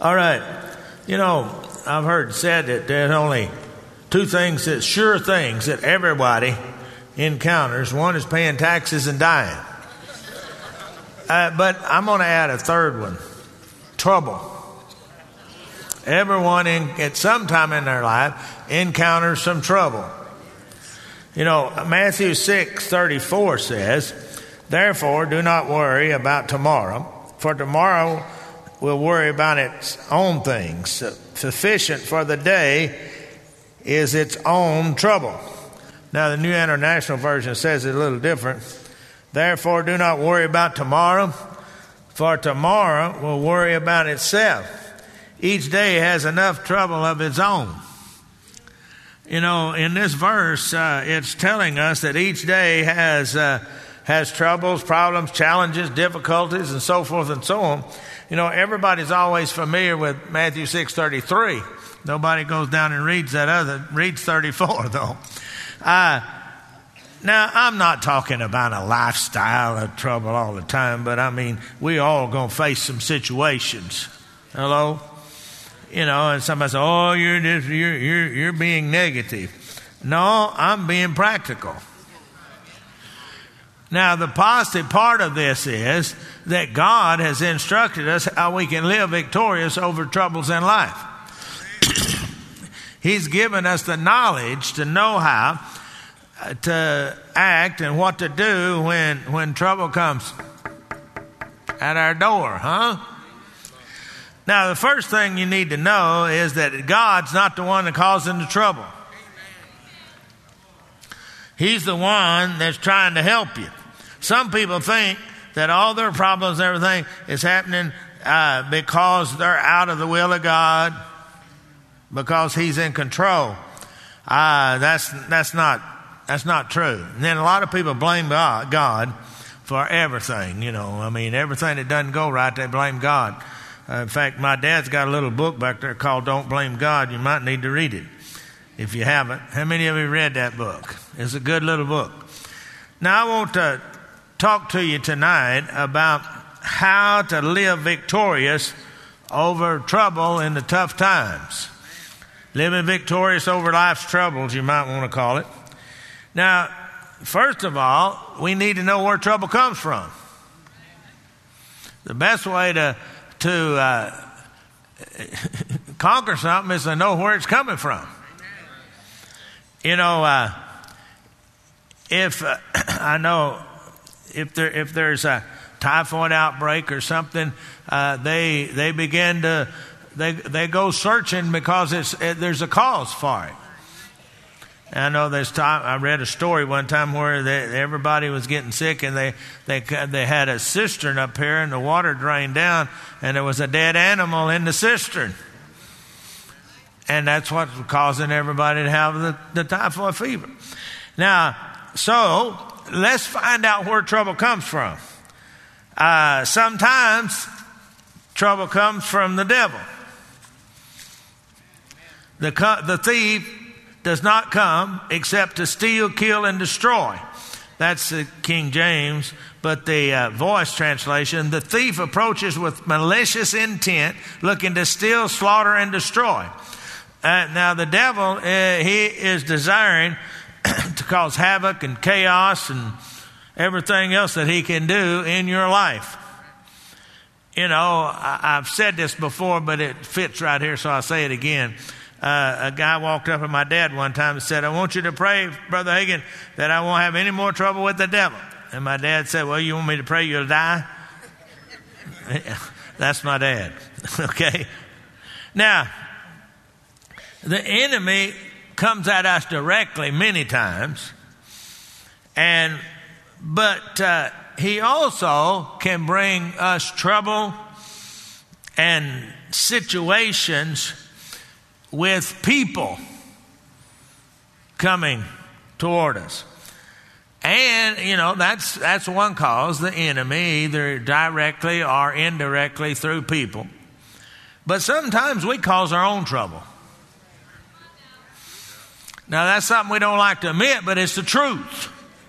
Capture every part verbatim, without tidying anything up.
All right. You know, I've heard said that there's only two things that sure things that everybody encounters. One is paying taxes and dying. Uh, but I'm going to add a third one. Trouble. Everyone in, at some time in their life encounters some trouble. You know, Matthew six thirty-four says, "Therefore do not worry about tomorrow, for tomorrow will worry about its own things. Sufficient for the day is its own trouble." Now the New International Version says it a little different. "Therefore do not worry about tomorrow, for tomorrow will worry about itself. Each day has enough trouble of its own." You know, in this verse, uh, it's telling us that each day has uh, has troubles, problems, challenges, difficulties, and so forth and so on. You know, everybody's always familiar with Matthew six thirty-three. Nobody goes down and reads that other, reads thirty-four, though. Uh, now, I'm not talking about a lifestyle of trouble all the time, but I mean, we all going to face some situations. Hello? You know, and somebody says, "Oh, you're just, you're you're you're being negative." No, I'm being practical. Now, the positive part of this is that God has instructed us how we can live victorious over troubles in life. He's given us the knowledge to know how to act and what to do when when trouble comes at our door, huh? Now, the first thing you need to know is that God's not the one that causing the trouble. He's the one that's trying to help you. Some people think that all their problems and everything is happening uh, because they're out of the will of God, because He's in control. Uh, that's that's not that's not true. And then a lot of people blame God, God for everything. You know, I mean, everything that doesn't go right, they blame God. Uh, in fact, my dad's got a little book back there called "Don't Blame God." You might need to read it if you haven't. How many of you read that book? It's a good little book. Now, I want to talk to you tonight about how to live victorious over trouble in the tough times. Living victorious over life's troubles, you might want to call it. Now, first of all, we need to know where trouble comes from. The best way to to uh, conquer something is to know where it's coming from. You know, uh, if uh, I know if there if there's a typhoid outbreak or something, uh, they they begin to they they go searching because it's it, there's a cause for it. I know there's time. I read a story one time where they, everybody was getting sick, and they, they they had a cistern up here, and the water drained down, and there was a dead animal in the cistern, and that's what's causing everybody to have the, the typhoid fever. Now, so let's find out where trouble comes from. Uh, sometimes trouble comes from the devil. The the thief does not come except to steal, kill, and destroy. That's the King James, but the uh, Voice translation, "The thief approaches with malicious intent, looking to steal, slaughter, and destroy." Uh, now, the devil, uh, he is desiring to cause havoc and chaos and everything else that he can do in your life. You know, I, I've said this before, but it fits right here, so I'll say it again. Uh, a guy walked up to my dad one time and said, "I want you to pray, Brother Hagin, that I won't have any more trouble with the devil." And my dad said, "Well, you want me to pray you'll die?" That's my dad. Okay. Now, the enemy comes at us directly many times, and but uh, he also can bring us trouble and situations with people coming toward us. And, you know, that's that's one cause, the enemy, either directly or indirectly through people. But sometimes we cause our own trouble. Now, that's something we don't like to admit, but it's the truth.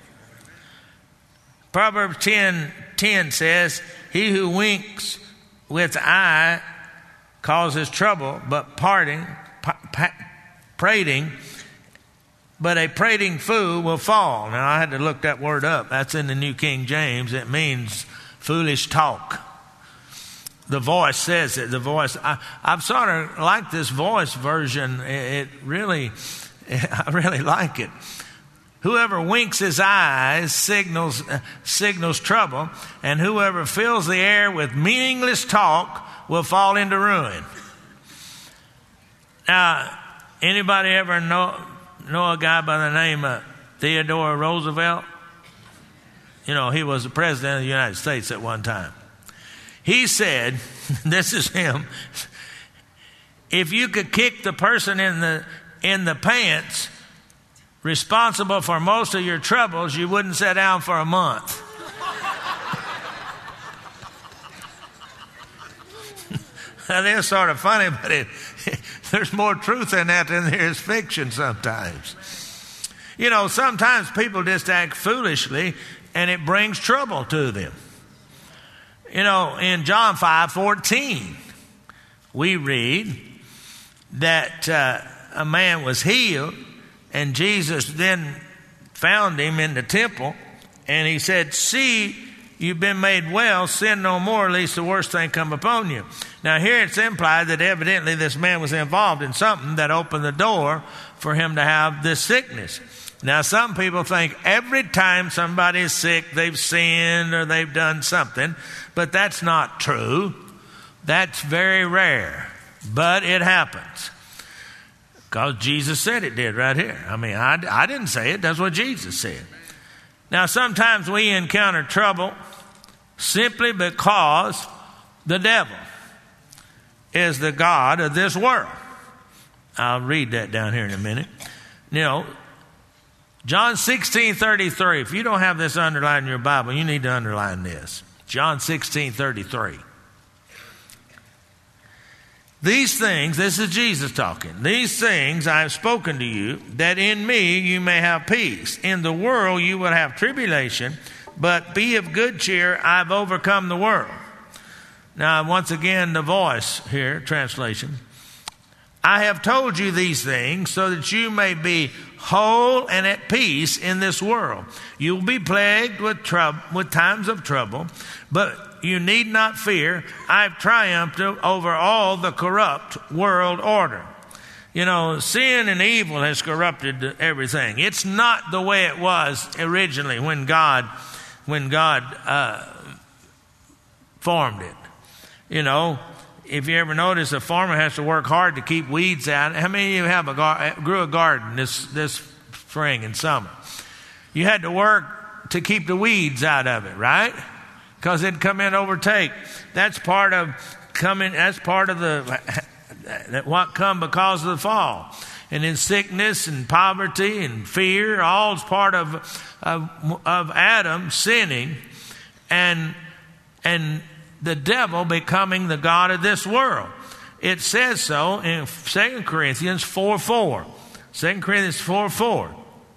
Proverbs ten ten says, "He who winks with eye causes trouble, but parting, pa- prating, but a prating fool will fall. Now, I had to look that word up. That's in the New King James. It means foolish talk. The Voice says it. The Voice. I, I've sort of liked this Voice version. It, it really, I really like it. Whoever winks his eyes signals uh, signals trouble, and whoever fills the air with meaningless talk will fall into ruin. Now, anybody ever know know a guy by the name of Theodore Roosevelt? You know, he was the president of the United States at one time. He said, this is him, if you could kick the person in the in the pants responsible for most of your troubles, you wouldn't sit down for a month. That is sort of funny, but it, there's more truth in that than there is fiction sometimes. You know, sometimes people just act foolishly, and it brings trouble to them. You know, in John five fourteen, we read that uh, a man was healed, and Jesus then found him in the temple, and he said, see, you've been made well, sin no more, lest the worst thing come upon you. Now here it's implied that evidently this man was involved in something that opened the door for him to have this sickness. Now some people think every time somebody is sick, they've sinned or they've done something, but that's not true. That's very rare, but it happens. Because Jesus said it did right here. I mean, I, I didn't say it. That's what Jesus said. Now, sometimes we encounter trouble simply because the devil is the god of this world. I'll read that down here in a minute. You know, John sixteen thirty-three. If you don't have this underlined in your Bible, you need to underline this. John sixteen thirty-three. These things, this is Jesus talking, these things I have spoken to you, that in me you may have peace. In the world you will have tribulation, but be of good cheer, I've overcome the world. Now, once again, the Voice here, translation. I have told you these things so that you may be whole and at peace in this world. You will be plagued with trouble, with times of trouble, but you need not fear. I've triumphed over all the corrupt world order. You know, sin and evil has corrupted everything. It's not the way it was originally when God, when God uh, formed it. You know, if you ever notice, a farmer has to work hard to keep weeds out. How many of you have a gar- grew a garden this this spring and summer? You had to work to keep the weeds out of it, right? Because it'd come in and overtake. That's part of coming. That's part of the what come because of the fall. And in sickness and poverty and fear, all is part of of, of Adam sinning, and and. the devil becoming the god of this world. It says so in Second Corinthians four four. Second Corinthians four four.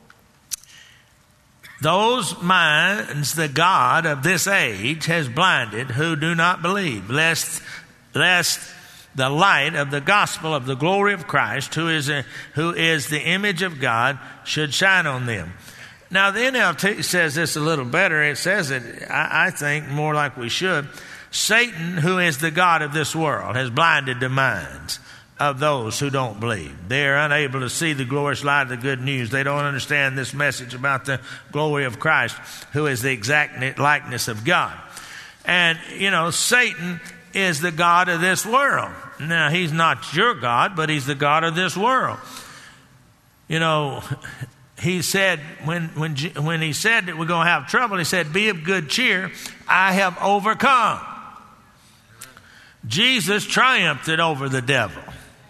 Those minds the God of this age has blinded who do not believe, lest, lest the light of the gospel of the glory of Christ, who is, a, who is the image of God, should shine on them. Now the N L T says this a little better. It says it, I, I think, more like we should. Satan, who is the god of this world, has blinded the minds of those who don't believe. They are unable to see the glorious light of the good news. They don't understand this message about the glory of Christ, who is the exact likeness of God. And, you know, Satan is the god of this world. Now, he's not your God, but he's the god of this world. You know, he said, when, when, when he said that we're going to have trouble, he said, be of good cheer, I have overcome. Jesus triumphed it over the devil.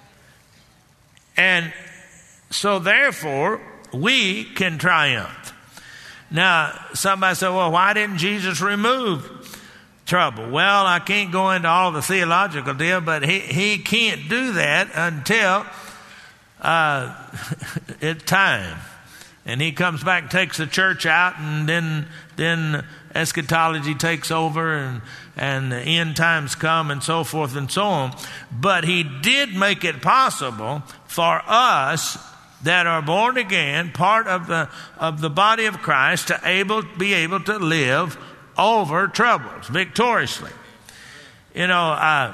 And so therefore, we can triumph. Now, somebody said, well, why didn't Jesus remove trouble? Well, I can't go into all the theological deal, but he, he can't do that until uh, it's time. And he comes back and takes the church out, and then then eschatology takes over and, and the end times come and so forth and so on. But he did make it possible for us that are born again, part of the of the body of Christ, to able be able to live over troubles victoriously. You know, uh,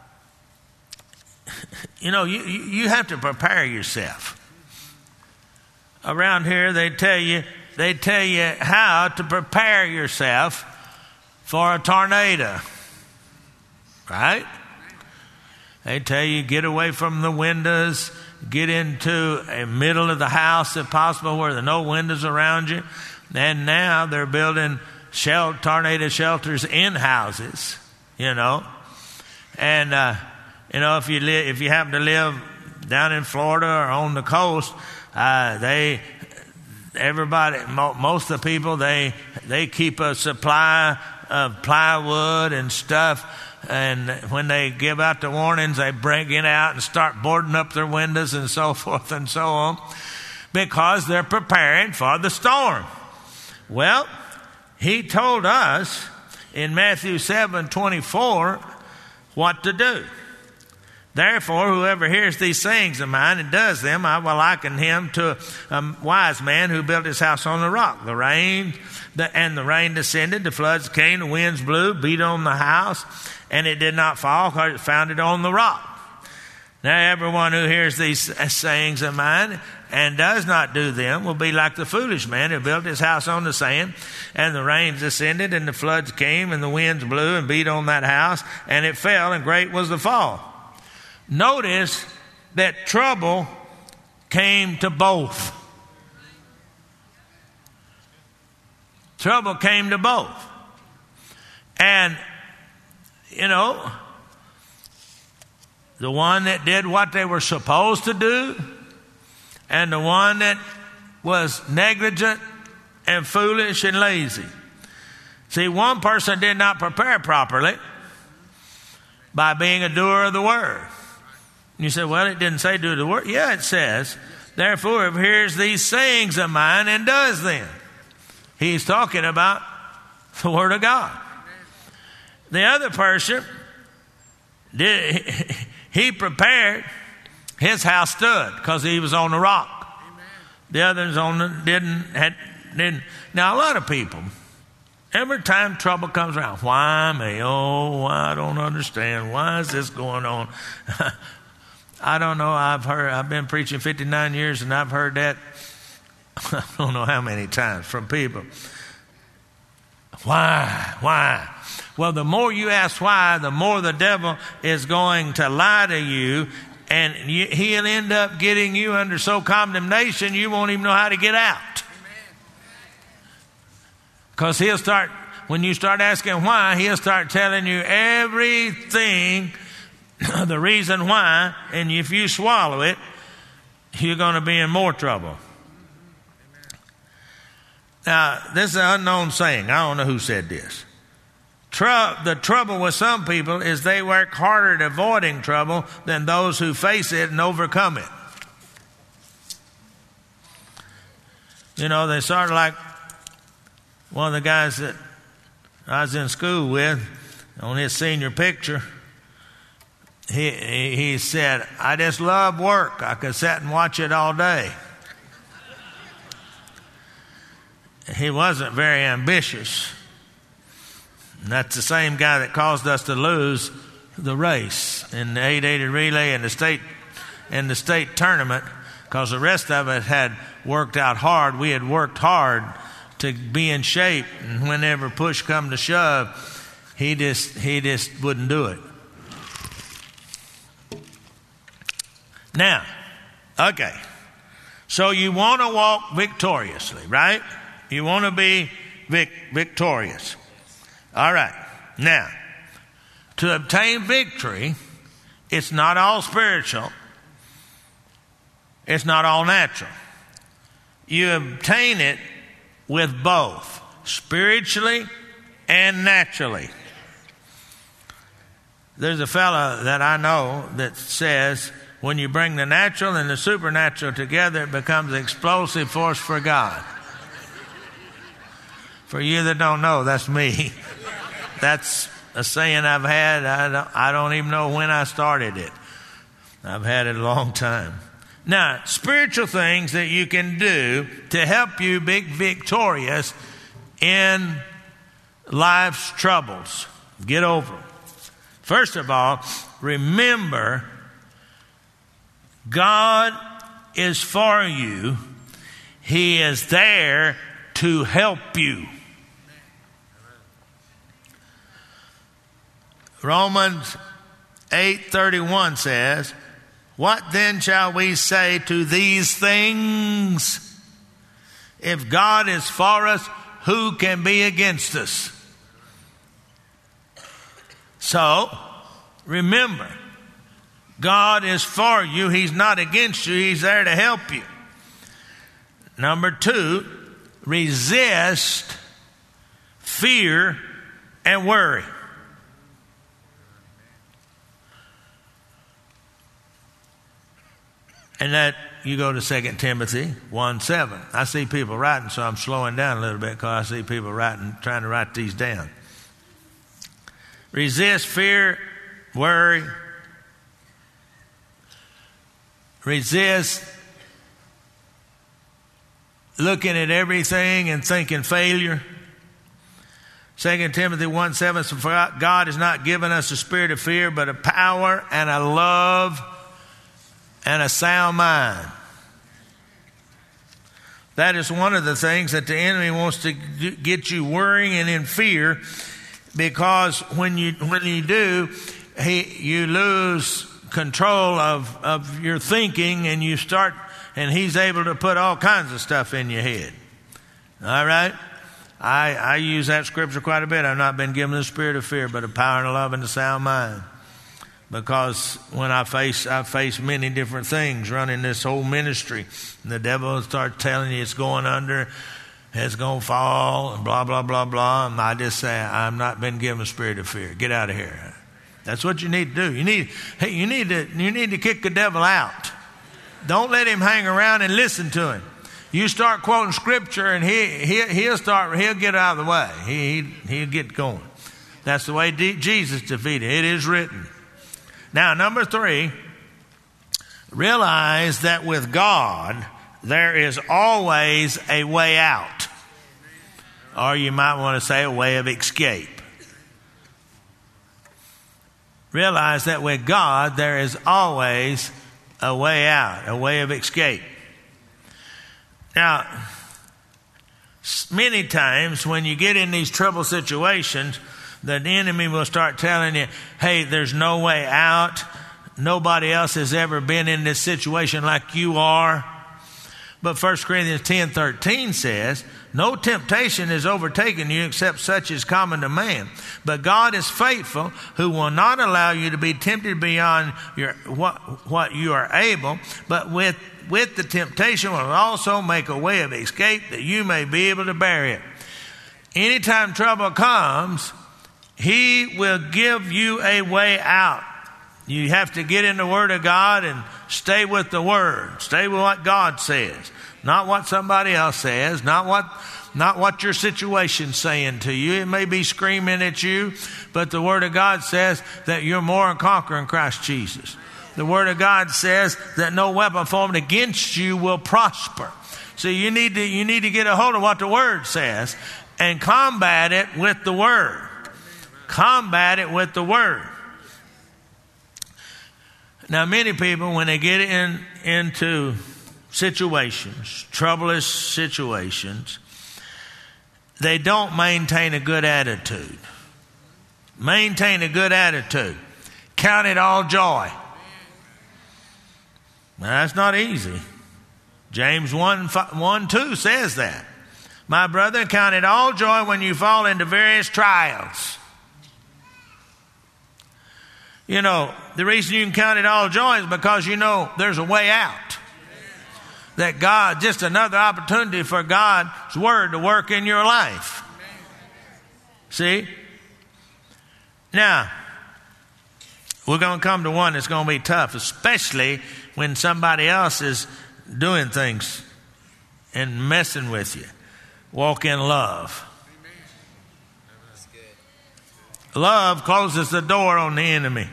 you know, you you have to prepare yourself. Around here, they tell you they tell you how to prepare yourself for a tornado, right? They tell you get away from the windows, get into a middle of the house if possible where there are no windows around you. And now they're building shel- tornado shelters in houses, you know. And uh, you know, if you li- if you happen to live down in Florida or on the coast, uh, they everybody mo- most of the people they they keep a supply of plywood and stuff. And when they give out the warnings, they bring it out and start boarding up their windows and so forth and so on, because they're preparing for the storm. Well, he told us in Matthew seven twenty-four what to do. Therefore, whoever hears these sayings of mine and does them, I will liken him to a wise man who built his house on the rock. The rain, the, and the rain descended, the floods came, the winds blew, beat on the house, and it did not fall because it founded on the rock. Now, everyone who hears these sayings of mine and does not do them will be like the foolish man who built his house on the sand, and the rains descended, and the floods came, and the winds blew and beat on that house, and it fell, and great was the fall. Notice that trouble came to both. Trouble came to both. And, you know, the one that did what they were supposed to do, and the one that was negligent and foolish and lazy. See, one person did not prepare properly by being a doer of the word. You say, well, it didn't say do the word. Yeah, it says, therefore, if hears these sayings of mine and does them. He's talking about the word of God. The other person, did, he prepared, his house stood because he was on the rock. The others on the, didn't, had, didn't. Now, a lot of people, every time trouble comes around, why me? Oh, I don't understand. Why is this going on? I don't know. I've heard, I've been preaching fifty-nine years, and I've heard that I don't know how many times from people. Why? Why? Well, the more you ask why, the more the devil is going to lie to you, and you, he'll end up getting you under so condemnation you won't even know how to get out. Because he'll start, when you start asking why, he'll start telling you everything, the reason why, and if you swallow it, you're going to be in more trouble. Now, this is an unknown saying. I don't know who said this. Tru- the trouble with some people is they work harder at avoiding trouble than those who face it and overcome it. You know, they sort of like one of the guys that I was in school with, on his senior picture, he, he, he said, I just love work. I could sit and watch it all day. He wasn't very ambitious. And that's the same guy that caused us to lose the race in the eight eighty relay and the state in the state tournament, because the rest of it had worked out hard. We had worked hard to be in shape, and whenever push come to shove, he just he just wouldn't do it. Now, okay, so you want to walk victoriously, right? You want to be vic- victorious. All right. Now, to obtain victory, it's not all spiritual. It's not all natural. You obtain it with both, spiritually and naturally. There's a fellow that I know that says when you bring the natural and the supernatural together, it becomes an explosive force for God. For you that don't know, that's me. That's a saying I've had. I don't, I don't even know when I started it. I've had it a long time. Now, spiritual things that you can do to help you be victorious in life's troubles. Get over them. First of all, remember God is for you. He is there to help you. Romans eight thirty-one says, what then shall we say to these things? If God is for us, who can be against us? So, remember, God is for you. He's not against you. He's there to help you. Number two, resist fear and worry. And that, you go to Second Timothy one seven. I see people writing, so I'm slowing down a little bit because I see people writing, trying to write these down. Resist fear, worry. Resist looking at everything and thinking failure. Second Timothy one seven, so God has not given us a spirit of fear, but a power and a love and a sound mind. That is one of the things that the enemy wants to get you worrying and in fear, because when you when you do, he you lose control of, of your thinking, and you start and he's able to put all kinds of stuff in your head. All right? I, I use that scripture quite a bit. I've not been given the spirit of fear, but a power and a love and a sound mind. Because when I face, I face many different things running this whole ministry. And the devil will start telling you it's going under, it's going to fall, and blah, blah, blah, blah. And I just say, I've not been given a spirit of fear. Get out of here. That's what you need to do. You need, hey, you need to, you need to kick the devil out. Don't let him hang around and listen to him. You start quoting scripture, and he, he, he'll start, he'll get out of the way. He, he, he'll get going. That's the way de- Jesus defeated. It is written. Now, number three, realize that with God, there is always a way out. Or you might want to say a way of escape. Realize that with God, there is always a way out, a way of escape. Now, many times when you get in these trouble situations, the enemy will start telling you, hey, there's no way out. Nobody else has ever been in this situation like you are. But First Corinthians ten thirteen says, no temptation is overtaken you except such is common to man. But God is faithful, who will not allow you to be tempted beyond your what, what you are able, but with, with the temptation will also make a way of escape that you may be able to bear it. Anytime trouble comes, He will give you a way out. You have to get in the Word of God and stay with the Word. Stay with what God says. Not what somebody else says. Not what, not what your situation's saying to you. It may be screaming at you, but the Word of God says that you're more than conqueror in Christ Jesus. The Word of God says that no weapon formed against you will prosper. So you need to, you need to get a hold of what the Word says and combat it with the Word. Combat it with the Word. Now, many people, when they get in into situations, troublous situations, they don't maintain a good attitude. Maintain a good attitude. Count it all joy. Now, that's not easy. James one, one two says that. My brother, count it all joy when you fall into various trials. You know, the reason you can count it all joy is because you know there's a way out. That God, just another opportunity for God's Word to work in your life. See? Now, we're going to come to one that's going to be tough, especially when somebody else is doing things and messing with you. Walk in love. Love closes the door on the enemy.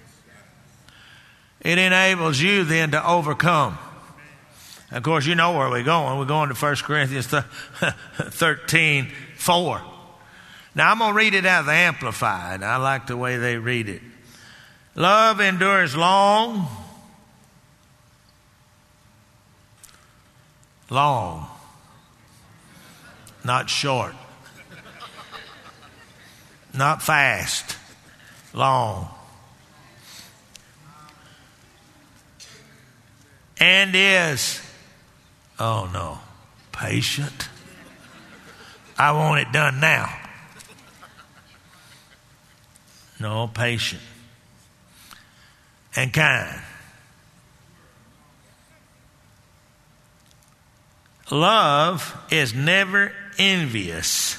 It enables you then to overcome. Of course, you know where we're going. We're going to First Corinthians thirteen four. Now, I'm going to read it out of the Amplified. I like the way they read it. Love endures long. Long. Not short. Not fast. Long. And is, oh no, patient. I want it done now. No, patient. And kind. Love is never envious.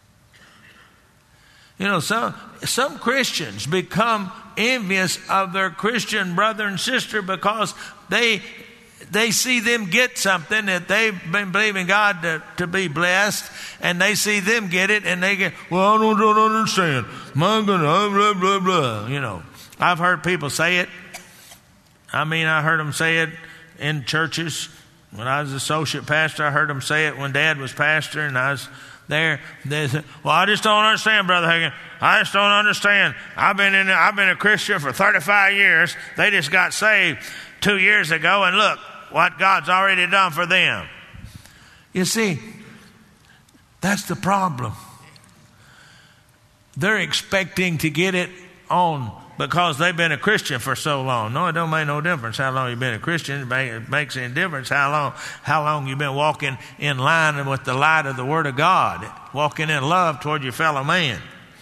You know, some some Christians become envious of their Christian brother and sister because they they see them get something that they've been believing God to, to be blessed, and they see them get it, and they get, well, I don't, don't understand. My goodness, blah, blah, blah. You know, I've heard people say it. I mean, I heard them say it in churches. When I was associate pastor, I heard them say it when Dad was pastor, and I was there. They said, well, I just don't understand, Brother Hagin. I just don't understand. I've been in, I've been a Christian for thirty-five years. They just got saved two years ago, and look what God's already done for them. You see, that's the problem. They're expecting to get it on because they've been a Christian for so long. No, it don't make no difference how long you've been a Christian. It makes any difference how long how long you've been walking in line with the light of the Word of God, walking in love toward your fellow man.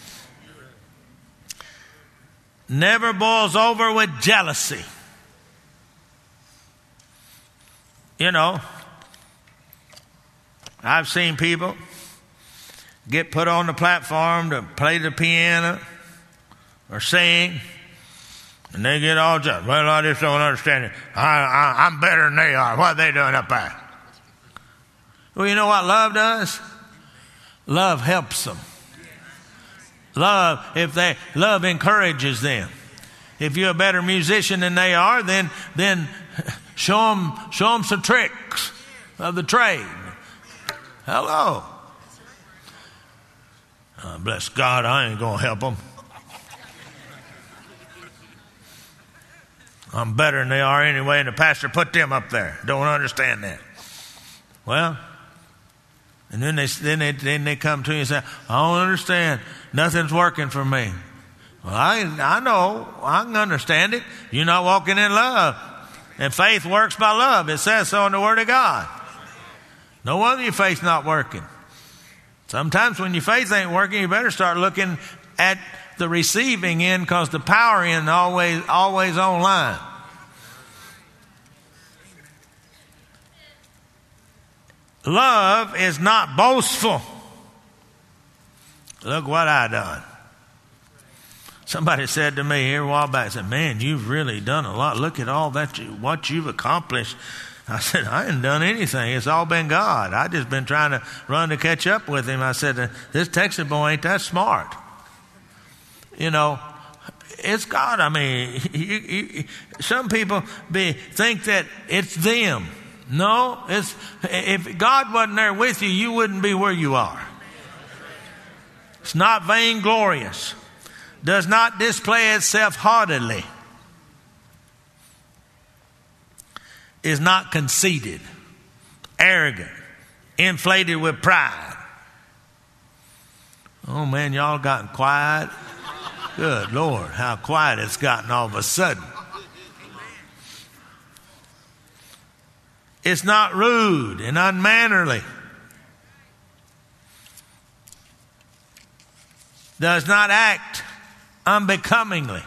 Never boils over with jealousy. You know, I've seen people get put on the platform to play the piano or sing, and they get all jealous. Well, I just don't understand it. I, I, I'm better than they are. What are they doing up there? Well, you know what love does? Love helps them. Love, if they love encourages them. If you're a better musician than they are, then then show them show them some tricks of the trade. Hello. Uh, bless God, I ain't gonna help them. I'm better than they are anyway, and the pastor put them up there. Don't understand that. Well, and then they then they then they come to you and say, I don't understand. Nothing's working for me. Well, I I know. I can understand it. You're not walking in love. And faith works by love. It says so in the Word of God. No wonder your faith's not working. Sometimes when your faith ain't working, you better start looking at the receiving end, because the power end always always online. Love is not boastful. Look what I done. Somebody said to me here a while back, said, man, you've really done a lot. Look at all that, you, what you've accomplished. I said, I ain't done anything. It's all been God. I just been trying to run to catch up with him. I said, this Texas boy ain't that smart. You know, it's God. I mean, you, you, some people be, think that it's them. No, it's, if God wasn't there with you, you wouldn't be where you are. It's not vainglorious. Does not display itself haughtily. Is not conceited, arrogant, inflated with pride. Oh man, y'all gotten quiet. Good Lord, how quiet it's gotten all of a sudden. It's not rude and unmannerly. Does not act unbecomingly.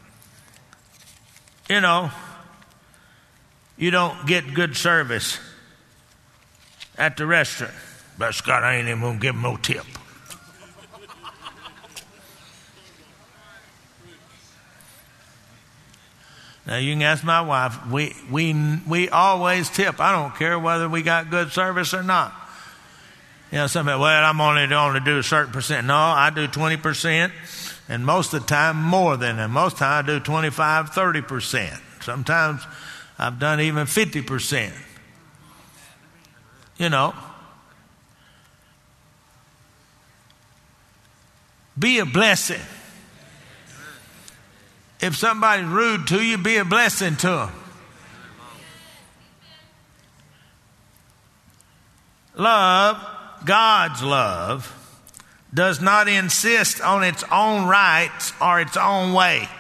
You know, you don't get good service at the restaurant. But Scott, I ain't even going to give him no tip. Now, you can ask my wife. We, we, we always tip. I don't care whether we got good service or not. You know, somebody, well, I'm only going to do a certain percent. No, I do twenty percent. And most of the time, more than that. Most of the time, I do twenty-five, thirty percent. Sometimes I've done even fifty percent. You know. Be a blessing. If somebody's rude to you, be a blessing to them. Love, God's love, does not insist on its own rights or its own way.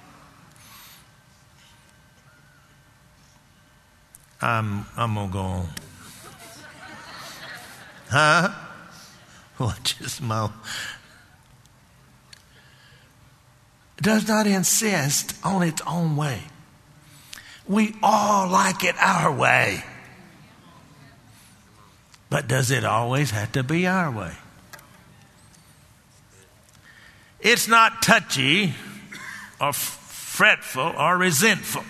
I'm, I'm going to go on. Huh? Well, just mo. It does not insist on its own way. We all like it our way. But does it always have to be our way? It's not touchy or fretful or resentful.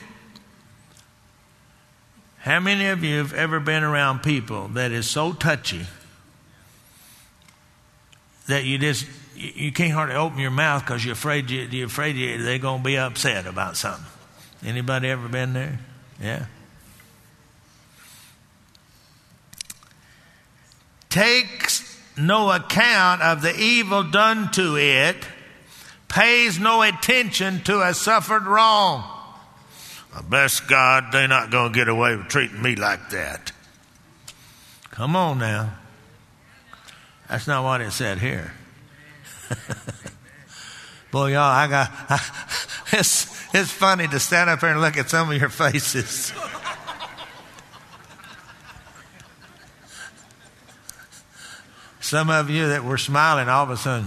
How many of you have ever been around people that is so touchy that you just you can't hardly open your mouth because you're afraid you, you're afraid you, they're going to be upset about something? Anybody ever been there? Yeah. Takes no account of the evil done to it, pays no attention to a suffered wrong. Well, bless God, they're not going to get away with treating me like that. Come on now. That's not what it said here. Boy, y'all, I got, I, it's, it's funny to stand up here and look at some of your faces. Some of you that were smiling all of a sudden.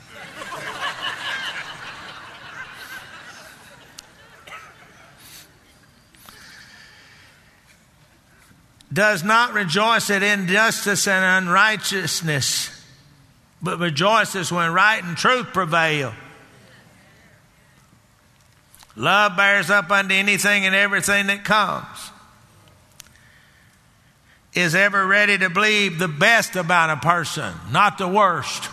Does not rejoice at injustice and unrighteousness, but rejoices when right and truth prevail. Love bears up unto anything and everything that comes. Is ever ready to believe the best about a person, not the worst.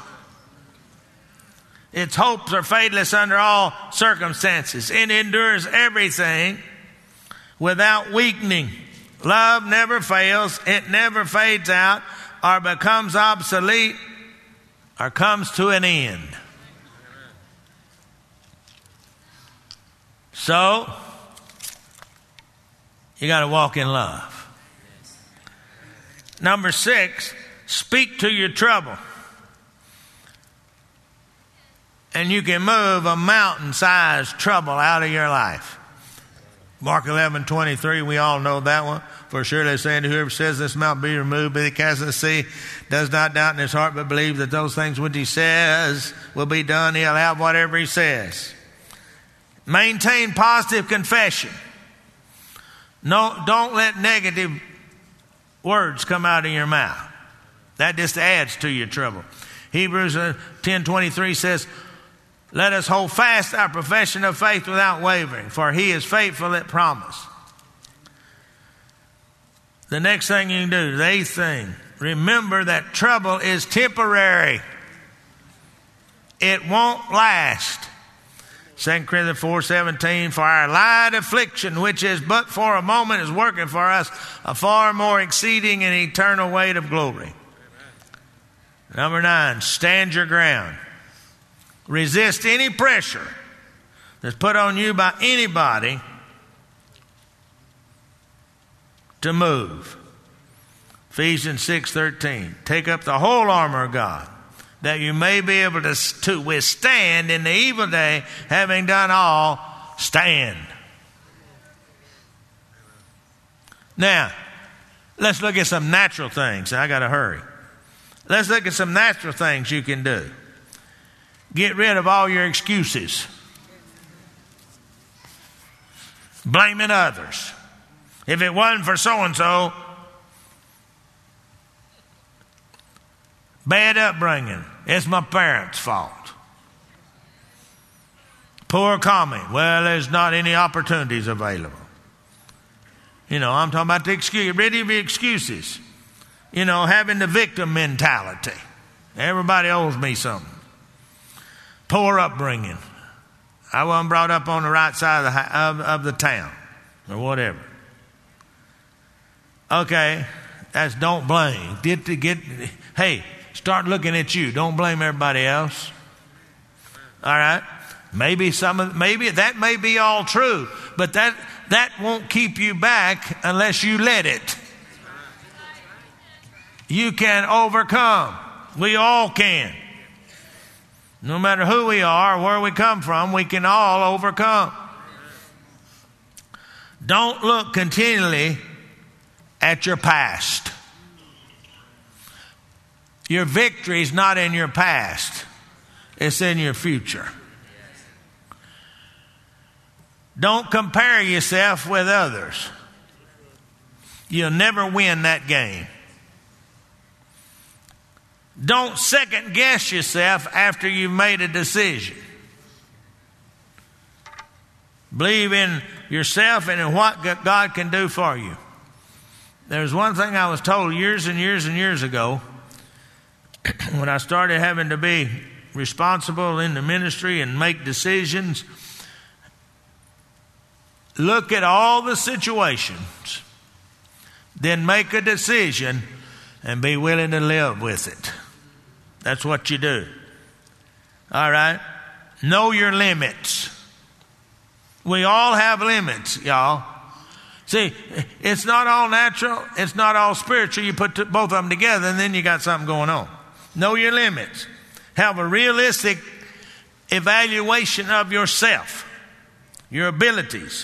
Its hopes are fadeless under all circumstances. It endures everything without weakening. Love never fails. It never fades out or becomes obsolete or comes to an end. So, you got to walk in love. Number six, speak to your trouble. And you can move a mountain-sized trouble out of your life. Mark eleven twenty-three, we all know that one. For surely saying to whoever says this mountain be removed, be cast in the sea, does not doubt in his heart, but believes that those things which he says will be done, he'll have whatever he says. Maintain positive confession. No, don't let negative words come out of your mouth. That just adds to your trouble. Hebrews ten twenty-three says, let us hold fast our profession of faith without wavering, for he is faithful that promised. The next thing you can do, the eighth thing, remember that trouble is temporary. It won't last. Second Corinthians four seventeen, for our light affliction, which is but for a moment, is working for us a far more exceeding and eternal weight of glory. Amen. Number nine, stand your ground. Resist any pressure that's put on you by anybody to move. Ephesians six thirteen, take up the whole armor of God, that you may be able to, to withstand in the evil day, having done all, stand. Now, let's look at some natural things. I got to hurry. Let's look at some natural things you can do. Get rid of all your excuses. Blaming others. If it wasn't for so-and-so, bad upbringing, it's my parents' fault. Poor comment, well, there's not any opportunities available. You know, I'm talking about the excuse. Get rid of your excuses. You know, having the victim mentality. Everybody owes me something. poor upbringing. I wasn't brought up on the right side of the, of, of the town or whatever. Okay, that's don't blame. Get to get, hey, start looking at you. Don't blame everybody else. All right? Maybe some of, maybe that may be all true, but that that won't keep you back unless you let it. You can overcome. We all can. No matter who we are, where we come from, we can all overcome. Don't look continually at your past. Your victory is not in your past. It's in your future. Don't compare yourself with others. You'll never win that game. Don't second guess yourself after you've made a decision. Believe in yourself and in what God can do for you. There's one thing I was told years and years and years ago when I started having to be responsible in the ministry and make decisions. Look at all the situations, then make a decision and be willing to live with it. That's what you do. All right? Know your limits. We all have limits, y'all. See, it's not all natural. It's not all spiritual. You put both of them together and then you got something going on. Know your limits. Have a realistic evaluation of yourself, your abilities,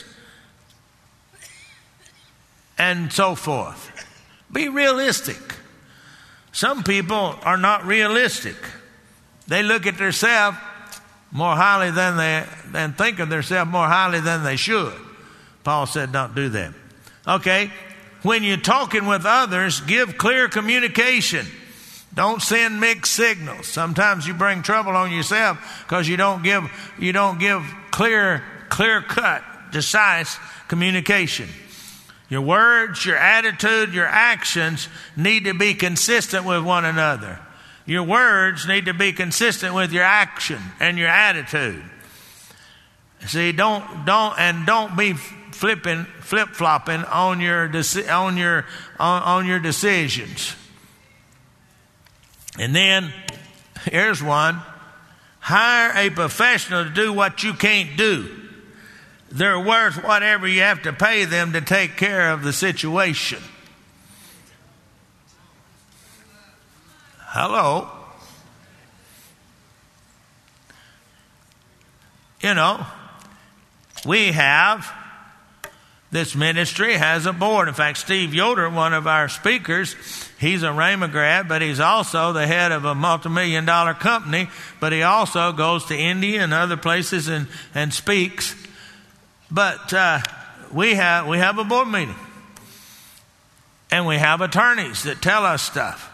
and so forth. Be realistic. Some people are not realistic. They look at themselves more highly than they than think of themselves more highly than they should. Paul said, don't do that. Okay, when you're talking with others, give clear communication. Don't send mixed signals. Sometimes you bring trouble on yourself because you don't give you don't give clear, clear cut, decisive communication. Your words, your attitude, your actions need to be consistent with one another. Your words need to be consistent with your action and your attitude. See, don't don't and don't be flipping flip flopping on your deci- on your on, on your decisions. And then here's one: hire a professional to do what you can't do. They're worth whatever you have to pay them to take care of the situation. Hello. You know, we have, this ministry has a board. In fact, Steve Yoder, one of our speakers, he's a Rhema grad, but he's also the head of a multi-million dollar company, but he also goes to India and other places and, and speaks. But uh, we have we have a board meeting. And we have attorneys that tell us stuff.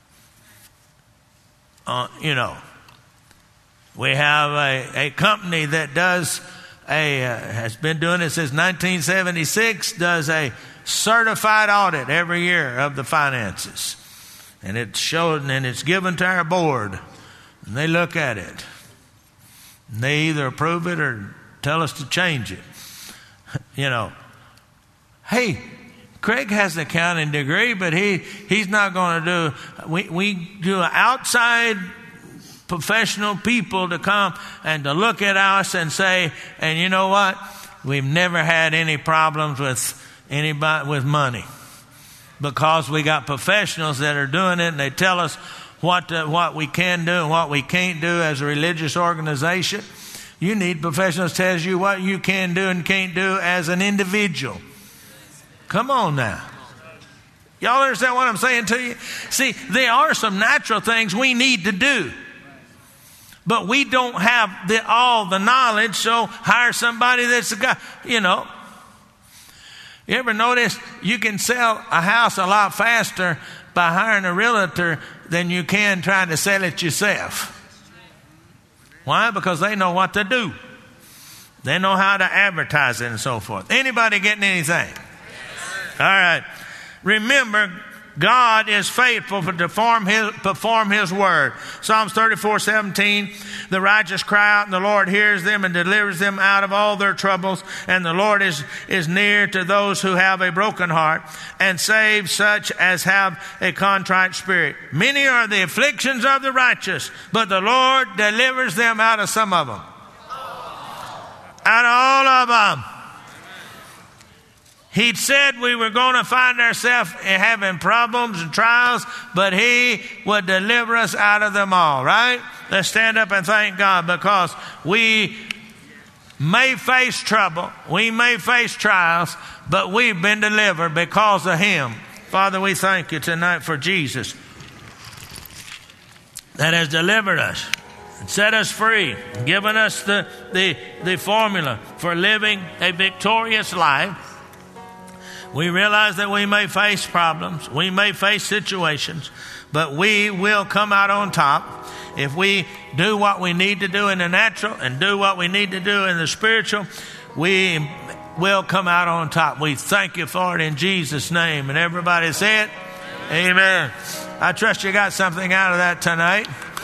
Uh, you know, we have a, a company that does a, uh, has been doing it since nineteen seventy-six, does a certified audit every year of the finances. And it's showed and it's given to our board. And they look at it. And they either approve it or tell us to change it. You know, hey, Craig has an accounting degree, but he, he's not going to do, we, we do outside professional people to come and to look at us and say, and you know what? We've never had any problems with anybody with money because we got professionals that are doing it and they tell us what to, what we can do and what we can't do as a religious organization. You need professionals tell you what you can do and can't do as an individual. Come on now. Y'all understand what I'm saying to you? See, there are some natural things we need to do. But we don't have the, all the knowledge, so hire somebody that's a guy, you know. You ever notice you can sell a house a lot faster by hiring a realtor than you can trying to sell it yourself? Why? Because they know what to do. They know how to advertise it and so forth. Anybody getting anything? All right. Remember, God is faithful to perform his, perform his word. Psalms thirty-four seventeen, the righteous cry out and the Lord hears them and delivers them out of all their troubles. And the Lord is, is near to those who have a broken heart and saves such as have a contrite spirit. Many are the afflictions of the righteous, but the Lord delivers them out of some of them. Out of all of them. He said we were going to find ourselves having problems and trials, but he would deliver us out of them all, right? Let's stand up and thank God, because we may face trouble, we may face trials, but we've been delivered because of him. Father, we thank you tonight for Jesus that has delivered us, set us free, given us the, the, the formula for living a victorious life. We realize that we may face problems, we may face situations, but we will come out on top if we do what we need to do in the natural and do what we need to do in the spiritual. We will come out on top. We thank you for it in Jesus' name. And everybody say it. Amen. I trust you got something out of that tonight.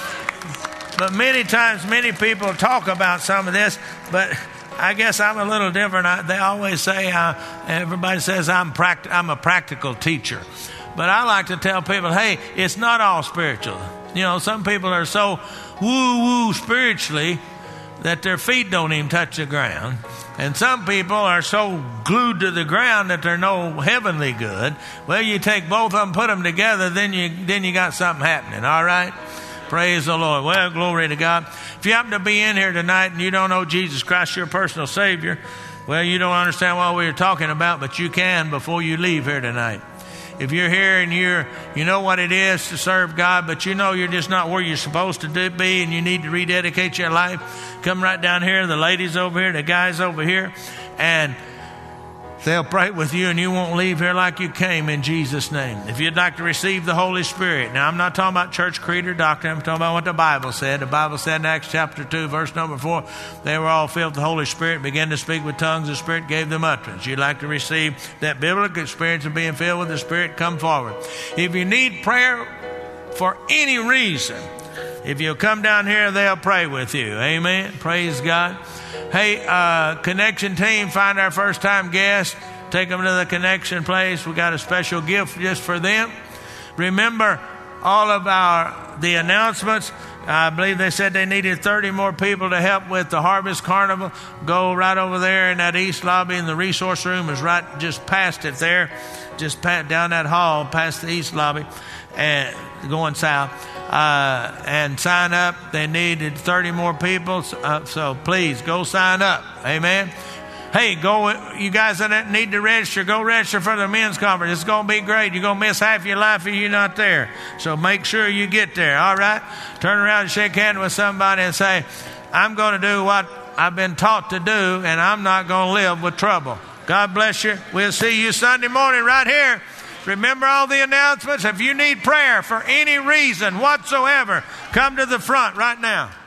But many times, many people talk about some of this, but I guess I'm a little different. I, they always say, uh, everybody says I'm, pract- I'm a practical teacher. But I like to tell people, hey, it's not all spiritual. You know, some people are so woo-woo spiritually that their feet don't even touch the ground. And some people are so glued to the ground that they're no heavenly good. Well, you take both of them, put them together, then you, then you got something happening, all right? Praise the Lord. Well, glory to God. If you happen to be in here tonight and you don't know Jesus Christ, your personal Savior, well, you don't understand what we were talking about, but you can before you leave here tonight. If you're here and you're, you know what it is to serve God, but you know you're just not where you're supposed to do, be, and you need to rededicate your life, come right down here, the ladies over here, the guys over here, and they'll pray with you, and you won't leave here like you came, in Jesus' name. If you'd like to receive the Holy Spirit. Now, I'm not talking about church creed or doctrine. I'm talking about what the Bible said. The Bible said in Acts chapter two, verse number four, they were all filled with the Holy Spirit, began to speak with tongues. The Spirit gave them utterance. You'd like to receive that biblical experience of being filled with the Spirit, come forward. If you need prayer for any reason, if you'll come down here, they'll pray with you. Amen. Praise God. Hey, uh, Connection team, find our first time guest. Take them to the Connection place. We got a special gift just for them. Remember all of our the announcements. I believe they said they needed thirty more people to help with the Harvest Carnival. Go right over there in that east lobby, and the resource room is right just past it there. Just past, down that hall past the east lobby and going south. Uh, and sign up. They needed thirty more people, uh, so please go sign up. Amen. Hey, go, you guys that need to register, go register for the men's conference. It's going to be great. You're going to miss half your life if you're not there. So make sure you get there, all right? Turn around and shake hands with somebody and say, I'm going to do what I've been taught to do, and I'm not going to live with trouble. God bless you. We'll see you Sunday morning right here. Remember all the announcements. If you need prayer for any reason whatsoever, come to the front right now.